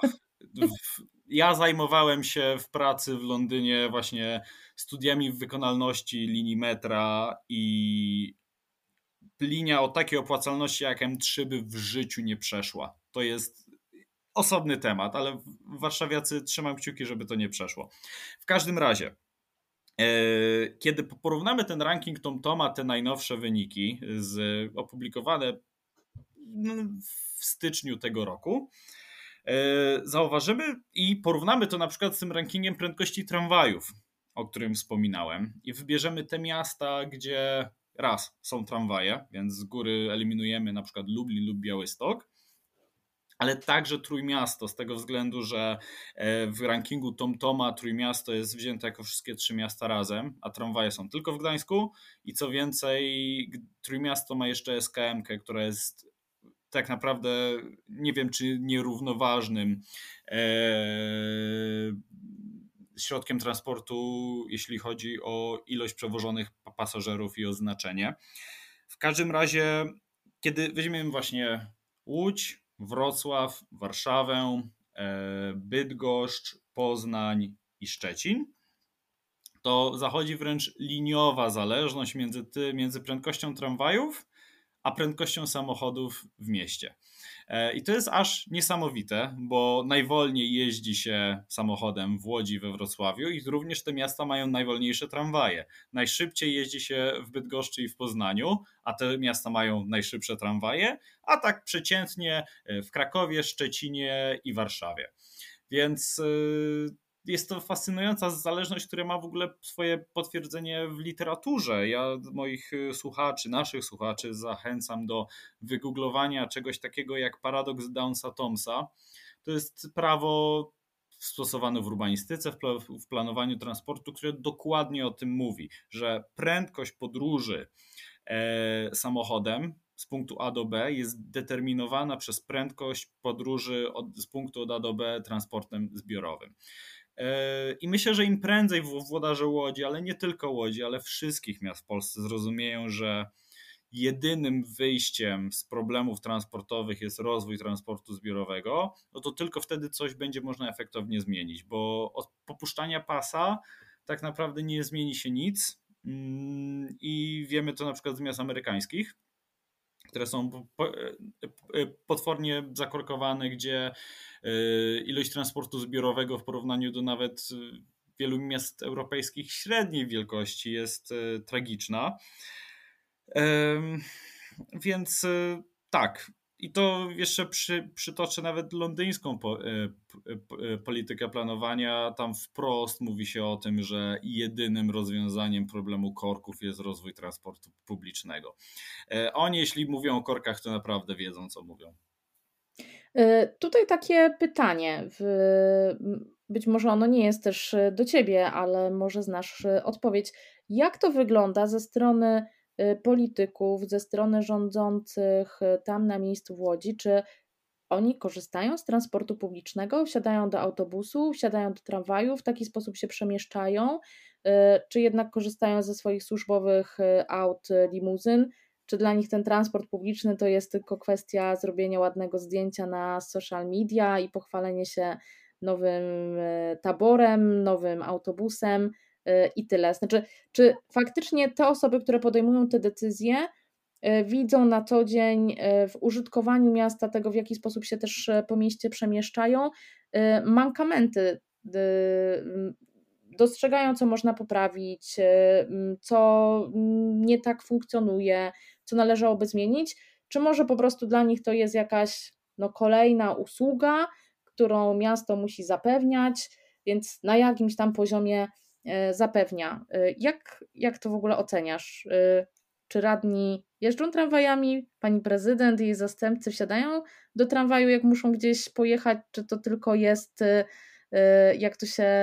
Ja zajmowałem się w pracy w Londynie właśnie studiami wykonalności linii metra i linia o takiej opłacalności jak M3 by w życiu nie przeszła. To jest osobny temat, ale warszawiacy trzymam kciuki, żeby to nie przeszło. W każdym razie, kiedy porównamy ten ranking TomToma, te najnowsze wyniki opublikowane w styczniu tego roku, zauważymy i porównamy to na przykład z tym rankingiem prędkości tramwajów, o którym wspominałem, i wybierzemy te miasta, gdzie są tramwaje, więc z góry eliminujemy na przykład Lublin lub Białystok, ale także Trójmiasto, z tego względu, że w rankingu TomToma Trójmiasto jest wzięte jako wszystkie 3 miasta razem, a tramwaje są tylko w Gdańsku i co więcej, Trójmiasto ma jeszcze SKM-kę, która jest tak naprawdę, nie wiem czy nierównoważnym środkiem transportu, jeśli chodzi o ilość przewożonych pasażerów i o znaczenie. W każdym razie, kiedy weźmiemy właśnie Łódź, Wrocław, Warszawę, Bydgoszcz, Poznań i Szczecin, to zachodzi wręcz liniowa zależność między prędkością tramwajów a prędkością samochodów w mieście. I to jest aż niesamowite, bo najwolniej jeździ się samochodem w Łodzi, we Wrocławiu i również te miasta mają najwolniejsze tramwaje. Najszybciej jeździ się w Bydgoszczy i w Poznaniu, a te miasta mają najszybsze tramwaje, a tak przeciętnie w Krakowie, Szczecinie i Warszawie. Więc jest to fascynująca zależność, która ma w ogóle swoje potwierdzenie w literaturze. Ja moich słuchaczy, naszych słuchaczy zachęcam do wygooglowania czegoś takiego jak paradoks Downsa-Thomsa. To jest prawo stosowane w urbanistyce, w planowaniu transportu, które dokładnie o tym mówi, że prędkość podróży samochodem z punktu A do B jest determinowana przez prędkość podróży z punktu od A do B transportem zbiorowym. I myślę, że im prędzej włodarze Łodzi, ale nie tylko Łodzi, ale wszystkich miast w Polsce zrozumieją, że jedynym wyjściem z problemów transportowych jest rozwój transportu zbiorowego, no to tylko wtedy coś będzie można efektownie zmienić, bo od popuszczania pasa tak naprawdę nie zmieni się nic i wiemy to na przykład z miast amerykańskich, które są potwornie zakorkowane, gdzie ilość transportu zbiorowego w porównaniu do nawet wielu miast europejskich średniej wielkości jest tragiczna. Więc tak, i to jeszcze przytoczę nawet londyńską politykę planowania. Tam wprost mówi się o tym, że jedynym rozwiązaniem problemu korków jest rozwój transportu publicznego. Oni, jeśli mówią o korkach, to naprawdę wiedzą, co mówią. Tutaj takie pytanie. Być może ono nie jest też do ciebie, ale może znasz odpowiedź. Jak to wygląda ze strony polityków, ze strony rządzących tam na miejscu w Łodzi? Czy oni korzystają z transportu publicznego, wsiadają do autobusu, wsiadają do tramwaju, w taki sposób się przemieszczają, czy jednak korzystają ze swoich służbowych aut, limuzyn? Czy dla nich ten transport publiczny to jest tylko kwestia zrobienia ładnego zdjęcia na social media i pochwalenie się nowym taborem, nowym autobusem i tyle? Znaczy, czy faktycznie te osoby, które podejmują te decyzje, widzą na co dzień w użytkowaniu miasta, tego w jaki sposób się też po mieście przemieszczają, mankamenty, dostrzegają co można poprawić, co nie tak funkcjonuje, co należałoby zmienić, czy może po prostu dla nich to jest jakaś kolejna usługa, którą miasto musi zapewniać, więc na jakimś tam poziomie zapewnia. Jak to w ogóle oceniasz? Czy radni jeżdżą tramwajami, pani prezydent i jej zastępcy wsiadają do tramwaju, jak muszą gdzieś pojechać, czy to tylko jest, jak to się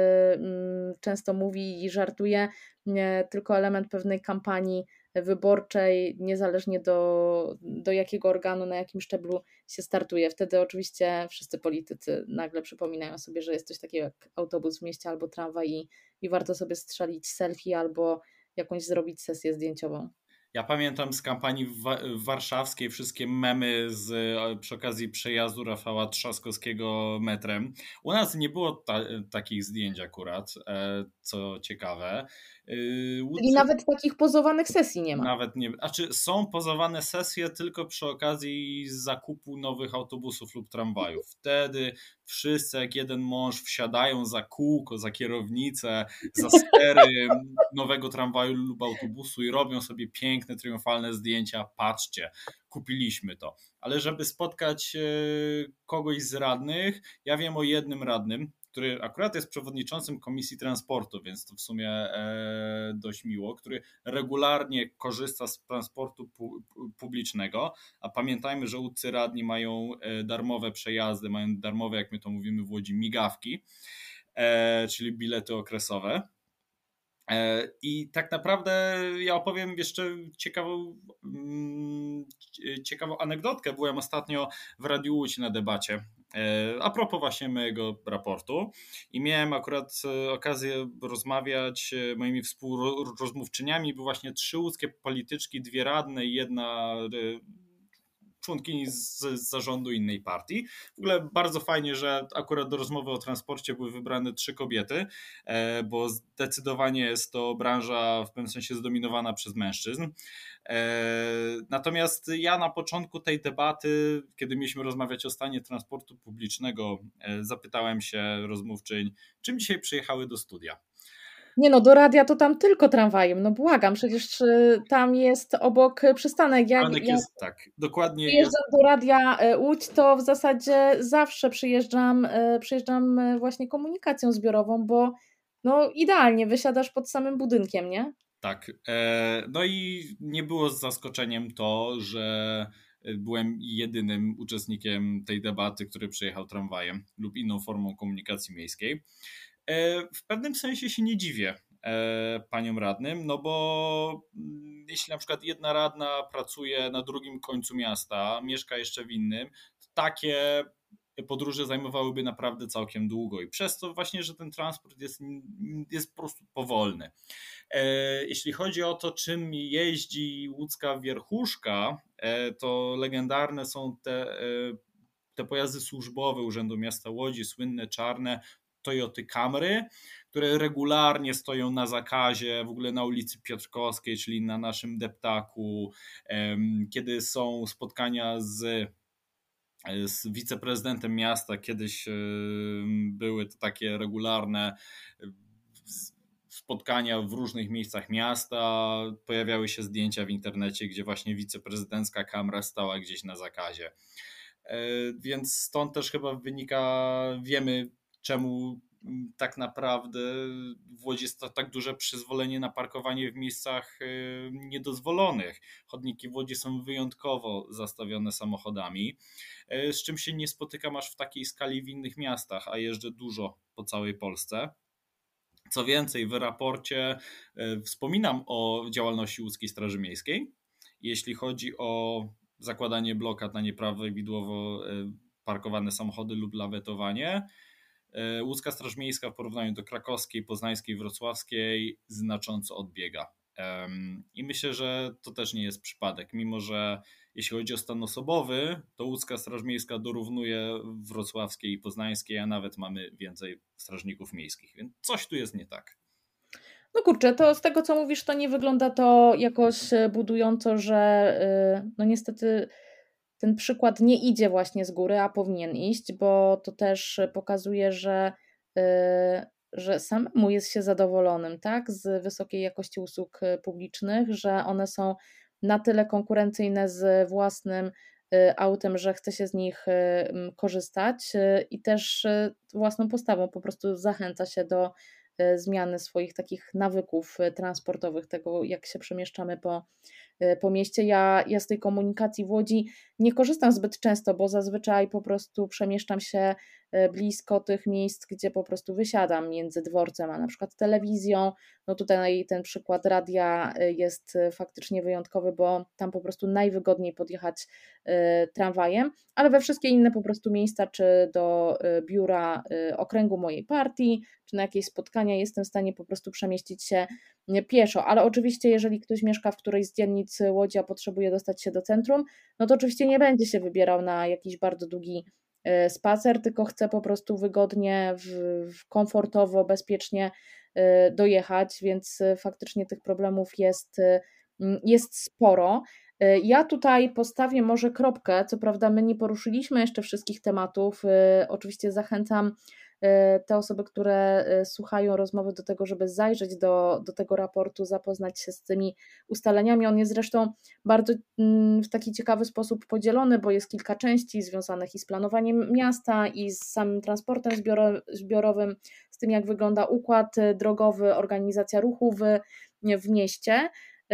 często mówi i żartuje, tylko element pewnej kampanii wyborczej, niezależnie do jakiego organu, na jakim szczeblu się startuje. Wtedy oczywiście wszyscy politycy nagle przypominają sobie, że jest coś takiego jak autobus w mieście albo tramwaj i warto sobie strzelić selfie albo jakąś zrobić sesję zdjęciową. Ja pamiętam z kampanii warszawskiej wszystkie memy przy okazji przejazdu Rafała Trzaskowskiego metrem. U nas nie było takich zdjęć akurat, co ciekawe. Czyli nawet takich pozowanych sesji nie ma. Nawet nie. Znaczy są pozowane sesje tylko przy okazji zakupu nowych autobusów lub tramwajów. Wtedy wszyscy jak jeden mąż wsiadają za kółko, za kierownicę, za stery nowego tramwaju lub autobusu i robią sobie piękne, triumfalne zdjęcia. Patrzcie, kupiliśmy to. Ale żeby spotkać kogoś z radnych, ja wiem o jednym radnym, który akurat jest przewodniczącym Komisji Transportu, więc to w sumie dość miło, który regularnie korzysta z transportu publicznego, a pamiętajmy, że łódzcy radni mają darmowe przejazdy, mają darmowe, jak my to mówimy w Łodzi, migawki, czyli bilety okresowe. I tak naprawdę ja opowiem jeszcze ciekawą anegdotkę. Byłem ostatnio w Radiu Łódź na debacie a propos właśnie mojego raportu i miałem akurat okazję rozmawiać, moimi współrozmówczyniami były właśnie 3 łódzkie polityczki, 2 radne i 1 członkini z zarządu innej partii. W ogóle bardzo fajnie, że akurat do rozmowy o transporcie były wybrane 3 kobiety, bo zdecydowanie jest to branża w pewnym sensie zdominowana przez mężczyzn. Natomiast ja na początku tej debaty, kiedy mieliśmy rozmawiać o stanie transportu publicznego, zapytałem się rozmówczyń, czym dzisiaj przyjechały do studia. Nie no, do radia to tam tylko tramwajem, błagam, przecież tam jest obok przystanek. Jest, tak, dokładnie. Przyjeżdżam do Radia Łódź, to w zasadzie zawsze przyjeżdżam właśnie komunikacją zbiorową, bo idealnie wysiadasz pod samym budynkiem, nie? Tak, no i nie było z zaskoczeniem to, że byłem jedynym uczestnikiem tej debaty, który przyjechał tramwajem lub inną formą komunikacji miejskiej. W pewnym sensie się nie dziwię, paniom radnym, no bo jeśli na przykład jedna radna pracuje na drugim końcu miasta, mieszka jeszcze w innym, to takie podróże zajmowałyby naprawdę całkiem długo i przez to właśnie, że ten transport jest po prostu powolny. Jeśli chodzi o to, czym jeździ łódzka wierchuszka, to legendarne są te pojazdy służbowe Urzędu Miasta Łodzi, słynne czarne Toyoty Camry, które regularnie stoją na zakazie, w ogóle na ulicy Piotrkowskiej, czyli na naszym deptaku, kiedy są spotkania z wiceprezydentem miasta, kiedyś były to takie regularne spotkania w różnych miejscach miasta, pojawiały się zdjęcia w internecie, gdzie właśnie wiceprezydencka kamera stała gdzieś na zakazie. Więc stąd też chyba wynika, wiemy czemu tak naprawdę w Łodzi jest to tak duże przyzwolenie na parkowanie w miejscach niedozwolonych. Chodniki w Łodzi są wyjątkowo zastawione samochodami, z czym się nie spotykam aż w takiej skali w innych miastach, a jeżdżę dużo po całej Polsce. Co więcej, w raporcie wspominam o działalności Łódzkiej Straży Miejskiej. Jeśli chodzi o zakładanie blokad na nieprawidłowo parkowane samochody lub lawetowanie, Łódzka Straż Miejska w porównaniu do krakowskiej, poznańskiej, wrocławskiej znacząco odbiega. I myślę, że to też nie jest przypadek, mimo że jeśli chodzi o stan osobowy, to Łódzka Straż Miejska dorównuje wrocławskiej i poznańskiej, a nawet mamy więcej strażników miejskich, więc coś tu jest nie tak. No kurczę, to z tego co mówisz, to nie wygląda to jakoś budująco, że no niestety ten przykład nie idzie właśnie z góry, a powinien iść, bo to też pokazuje, że samemu jest się zadowolonym, tak, z wysokiej jakości usług publicznych, że one są na tyle konkurencyjne z własnym autem, że chce się z nich korzystać i też własną postawą po prostu zachęca się do zmiany swoich takich nawyków transportowych, tego jak się przemieszczamy po mieście. Ja z tej komunikacji w Łodzi nie korzystam zbyt często, bo zazwyczaj po prostu przemieszczam się blisko tych miejsc, gdzie po prostu wysiadam między dworcem, a na przykład telewizją. No tutaj ten przykład radia jest faktycznie wyjątkowy, bo tam po prostu najwygodniej podjechać tramwajem, ale we wszystkie inne po prostu miejsca, czy do biura okręgu mojej partii, czy na jakieś spotkania jestem w stanie po prostu przemieścić się pieszo, ale oczywiście jeżeli ktoś mieszka w którejś z dzielnic Łodzi, a potrzebuje dostać się do centrum, no to oczywiście nie będzie się wybierał na jakiś bardzo długi spacer, tylko chce po prostu wygodnie, komfortowo, bezpiecznie dojechać, więc faktycznie tych problemów jest sporo. Ja tutaj postawię może kropkę, co prawda my nie poruszyliśmy jeszcze wszystkich tematów, oczywiście zachęcam te osoby, które słuchają rozmowy do tego, żeby zajrzeć do tego raportu, zapoznać się z tymi ustaleniami. On jest zresztą bardzo w taki ciekawy sposób podzielony, bo jest kilka części związanych i z planowaniem miasta, i z samym transportem zbiorowym, z tym jak wygląda układ drogowy, organizacja ruchu w mieście.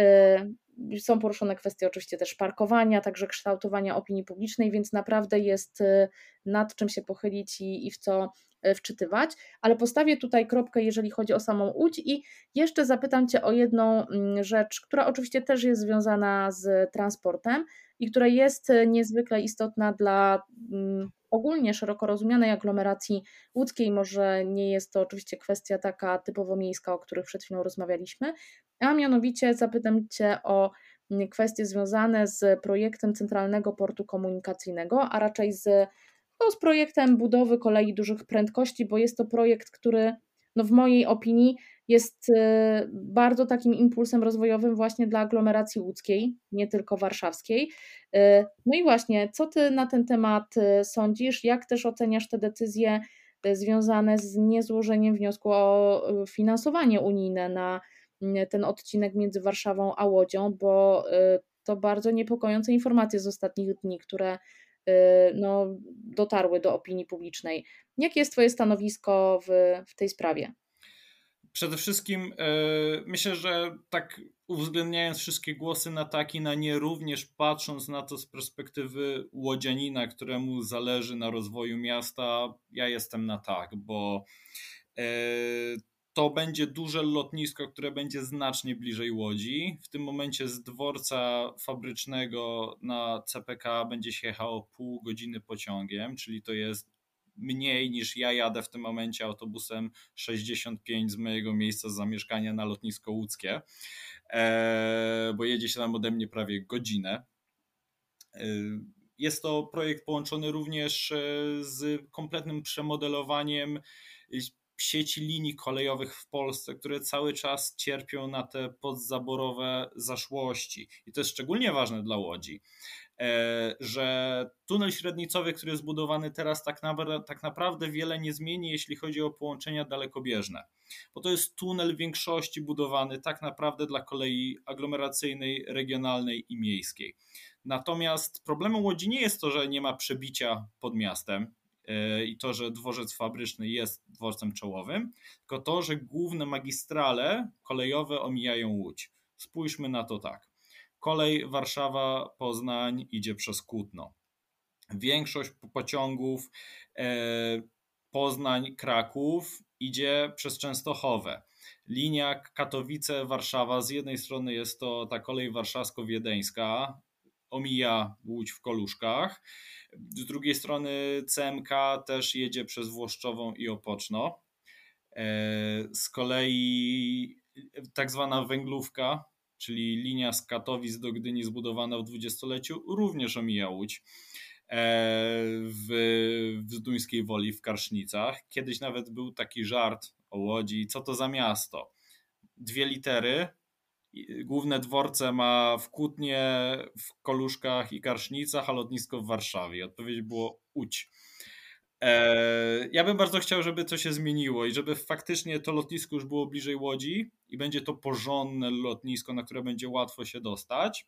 Są poruszone kwestie oczywiście też parkowania, także kształtowania opinii publicznej, więc naprawdę jest nad czym się pochylić i w co wczytywać, ale postawię tutaj kropkę, jeżeli chodzi o samą Łódź i jeszcze zapytam Cię o jedną rzecz, która oczywiście też jest związana z transportem i która jest niezwykle istotna dla ogólnie szeroko rozumianej aglomeracji łódzkiej. Może nie jest to oczywiście kwestia taka typowo miejska, o których przed chwilą rozmawialiśmy, a mianowicie zapytam Cię o kwestie związane z projektem Centralnego Portu Komunikacyjnego, a raczej z projektem budowy kolei dużych prędkości, bo jest to projekt, który no w mojej opinii jest bardzo takim impulsem rozwojowym właśnie dla aglomeracji łódzkiej, nie tylko warszawskiej. No i właśnie, co Ty na ten temat sądzisz? Jak też oceniasz te decyzje związane z niezłożeniem wniosku o finansowanie unijne na ten odcinek między Warszawą a Łodzią, bo to bardzo niepokojące informacje z ostatnich dni, które no, dotarły do opinii publicznej. Jakie jest Twoje stanowisko w tej sprawie? Przede wszystkim myślę, że tak uwzględniając wszystkie głosy na tak i na nie, również patrząc na to z perspektywy łodzianina, któremu zależy na rozwoju miasta, ja jestem na tak, bo To będzie duże lotnisko, które będzie znacznie bliżej Łodzi. W tym momencie z dworca fabrycznego na CPK będzie się jechało pół godziny pociągiem, czyli to jest mniej niż ja jadę w tym momencie autobusem 65 z mojego miejsca zamieszkania na lotnisko łódzkie, bo jedzie się tam ode mnie prawie godzinę. Jest to projekt połączony również z kompletnym przemodelowaniem sieci linii kolejowych w Polsce, które cały czas cierpią na te podzaborowe zaszłości. I to jest szczególnie ważne dla Łodzi, że tunel średnicowy, który jest budowany teraz, tak naprawdę wiele nie zmieni, jeśli chodzi o połączenia dalekobieżne. Bo to jest tunel w większości budowany tak naprawdę dla kolei aglomeracyjnej, regionalnej i miejskiej. Natomiast problemem Łodzi nie jest to, że nie ma przebicia pod miastem i to, że dworzec fabryczny jest dworcem czołowym, tylko to, że główne magistrale kolejowe omijają Łódź. Spójrzmy na to tak. Kolej Warszawa-Poznań idzie przez Kutno. Większość pociągów Poznań-Kraków idzie przez Częstochowę. Linia Katowice-Warszawa, z jednej strony jest to ta kolej warszawsko-wiedeńska, omija Łódź w Koluszkach. Z drugiej strony CMK też jedzie przez Włoszczową i Opoczno. Z kolei tak zwana węglówka, czyli linia z Katowic do Gdyni zbudowana w dwudziestoleciu, również omija Łódź w Zduńskiej Woli w Karsznicach. Kiedyś nawet był taki żart o Łodzi, co to za miasto? 2 litery, główne dworce ma w Kutnie, w Koluszkach i Karsznicach, a lotnisko w Warszawie. Odpowiedź było Łódź. Ja bym bardzo chciał, żeby to się zmieniło i żeby faktycznie to lotnisko już było bliżej Łodzi i będzie to porządne lotnisko, na które będzie łatwo się dostać,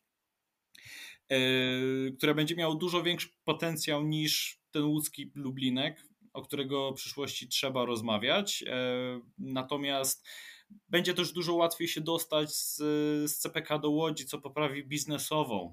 które będzie miało dużo większy potencjał niż ten łódzki Lublinek, o którego w przyszłości trzeba rozmawiać. Natomiast będzie też dużo łatwiej się dostać z CPK do Łodzi, co poprawi biznesową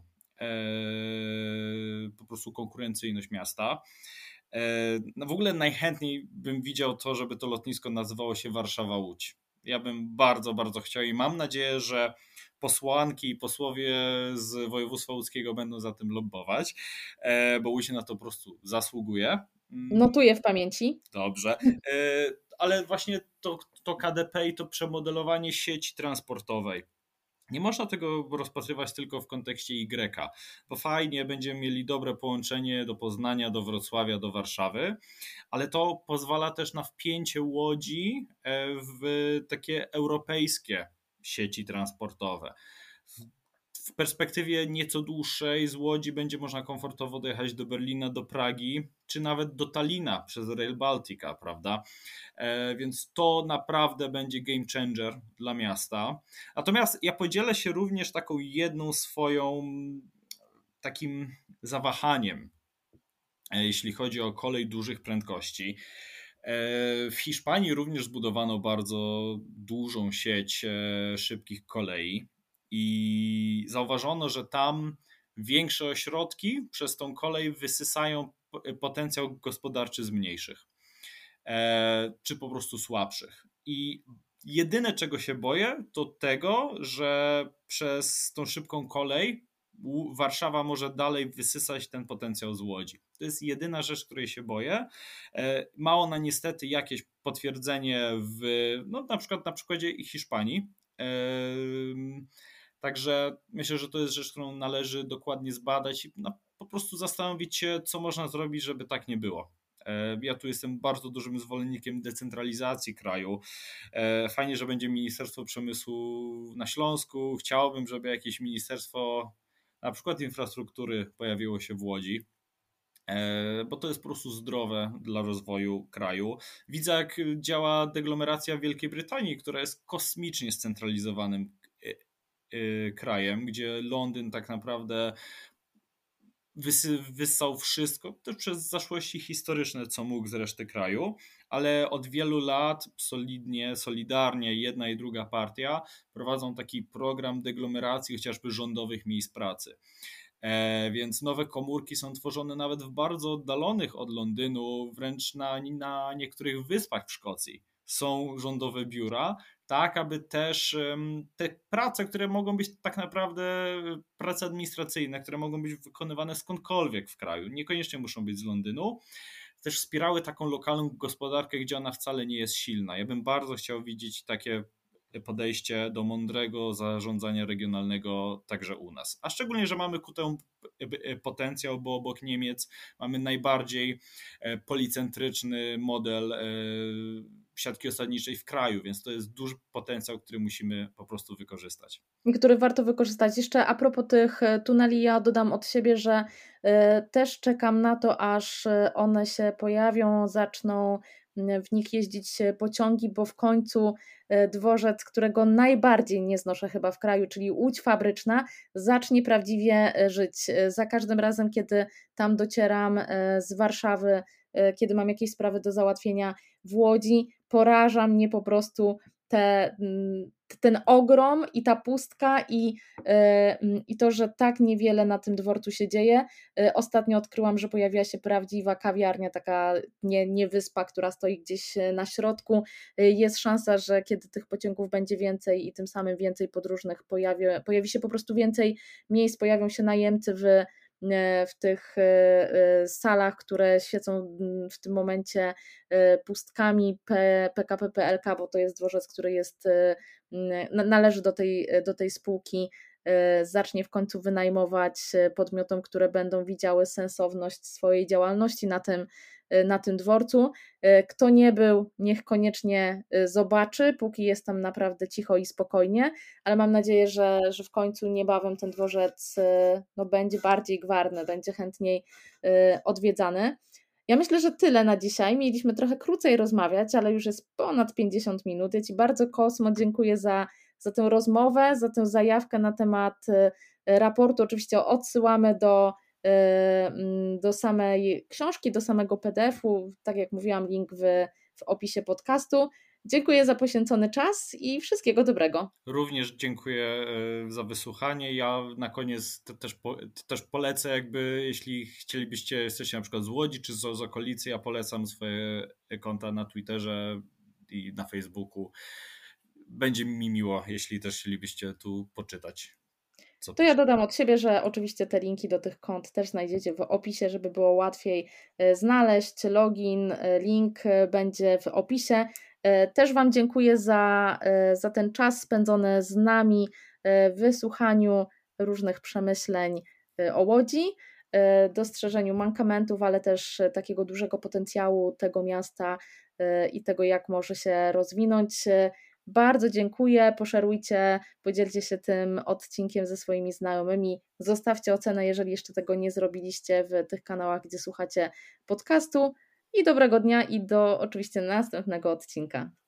po prostu konkurencyjność miasta. No w ogóle najchętniej bym widział to, żeby to lotnisko nazywało się Warszawa-Łódź. Ja bym bardzo, bardzo chciał i mam nadzieję, że posłanki i posłowie z województwa łódzkiego będą za tym lobbować, bo Łódź na to po prostu zasługuje. Notuję w pamięci. Dobrze. Ale właśnie to KDP i to przemodelowanie sieci transportowej. Nie można tego rozpatrywać tylko w kontekście Y, bo fajnie, będziemy mieli dobre połączenie do Poznania, do Wrocławia, do Warszawy, ale to pozwala też na wpięcie Łodzi w takie europejskie sieci transportowe. W perspektywie nieco dłuższej z Łodzi będzie można komfortowo dojechać do Berlina, do Pragi, czy nawet do Talina przez Rail Baltica, prawda? Więc to naprawdę będzie game changer dla miasta. Natomiast ja podzielę się również taką jedną swoją takim zawahaniem, jeśli chodzi o kolej dużych prędkości. W Hiszpanii również zbudowano bardzo dużą sieć szybkich kolei i zauważono, że tam większe ośrodki przez tą kolej wysysają potencjał gospodarczy z mniejszych, czy po prostu słabszych. I jedyne, czego się boję, to tego, że przez tą szybką kolej Warszawa może dalej wysysać ten potencjał z Łodzi. To jest jedyna rzecz, której się boję. Ma ona niestety jakieś potwierdzenie na przykład na przykładzie Hiszpanii. Także myślę, że to jest rzecz, którą należy dokładnie zbadać i po prostu zastanowić się, co można zrobić, żeby tak nie było. Ja tu jestem bardzo dużym zwolennikiem decentralizacji kraju. Fajnie, że będzie Ministerstwo Przemysłu na Śląsku. Chciałbym, żeby jakieś ministerstwo na przykład infrastruktury pojawiło się w Łodzi, bo to jest po prostu zdrowe dla rozwoju kraju. Widzę, jak działa deglomeracja w Wielkiej Brytanii, która jest kosmicznie scentralizowanym krajem, gdzie Londyn tak naprawdę wyssał wszystko, też przez zaszłości historyczne, co mógł z reszty kraju, ale od wielu lat solidnie, solidarnie jedna i druga partia prowadzą taki program deglomeracji chociażby rządowych miejsc pracy. Więc nowe komórki są tworzone nawet w bardzo oddalonych od Londynu, wręcz na niektórych wyspach w Szkocji. są rządowe biura, tak aby też te prace, które mogą być tak naprawdę prace administracyjne, które mogą być wykonywane skądkolwiek w kraju, niekoniecznie muszą być z Londynu, też wspierały taką lokalną gospodarkę, gdzie ona wcale nie jest silna. Ja bym bardzo chciał widzieć takie podejście do mądrego zarządzania regionalnego także u nas. A szczególnie, że mamy ku temu potencjał, bo obok Niemiec mamy najbardziej policentryczny model siatki osadniczej w kraju, więc to jest duży potencjał, który musimy po prostu wykorzystać. Który warto wykorzystać. Jeszcze a propos tych tuneli, ja dodam od siebie, że też czekam na to, aż one się pojawią, zaczną w nich jeździć pociągi, bo w końcu dworzec, którego najbardziej nie znoszę chyba w kraju, czyli Łódź Fabryczna, zacznie prawdziwie żyć. Za każdym razem, kiedy tam docieram z Warszawy, kiedy mam jakieś sprawy do załatwienia w Łodzi, poraża mnie po prostu ten ogrom i ta pustka i to, że tak niewiele na tym dworcu się dzieje. Ostatnio odkryłam, że pojawiła się prawdziwa kawiarnia, taka nie wyspa, która stoi gdzieś na środku. Jest szansa, że kiedy tych pociągów będzie więcej i tym samym więcej podróżnych pojawi się po prostu więcej miejsc, pojawią się najemcy w tych salach, które świecą w tym momencie pustkami PKP PLK, bo to jest dworzec, który należy do tej spółki, zacznie w końcu wynajmować podmiotom, które będą widziały sensowność swojej działalności na tym dworcu. Kto nie był, niech koniecznie zobaczy, póki jest tam naprawdę cicho i spokojnie, ale mam nadzieję, że w końcu niebawem ten dworzec będzie bardziej gwarny, będzie chętniej odwiedzany. Ja myślę, że tyle na dzisiaj. Mieliśmy trochę krócej rozmawiać, ale już jest ponad 50 minut. Ja Ci bardzo, Kosmo, dziękuję za tę rozmowę, za tę zajawkę na temat raportu. Oczywiście odsyłamy do samej książki, do samego PDF-u. Tak jak mówiłam, link w opisie podcastu. Dziękuję za poświęcony czas i wszystkiego dobrego. Również dziękuję za wysłuchanie. Ja na koniec też polecę, jeśli chcielibyście, jesteście na przykład z Łodzi czy z okolicy, ja polecam swoje konta na Twitterze i na Facebooku. Będzie mi miło, jeśli też chcielibyście tu poczytać. To ja dodam od siebie, że oczywiście te linki do tych kont też znajdziecie w opisie, żeby było łatwiej znaleźć. Login, link będzie w opisie. Też Wam dziękuję za ten czas spędzony z nami w wysłuchaniu różnych przemyśleń o Łodzi, dostrzeżeniu mankamentów, ale też takiego dużego potencjału tego miasta i tego, jak może się rozwinąć. Bardzo dziękuję, poszerujcie, podzielcie się tym odcinkiem ze swoimi znajomymi, zostawcie ocenę, jeżeli jeszcze tego nie zrobiliście w tych kanałach, gdzie słuchacie podcastu i dobrego dnia i do oczywiście następnego odcinka.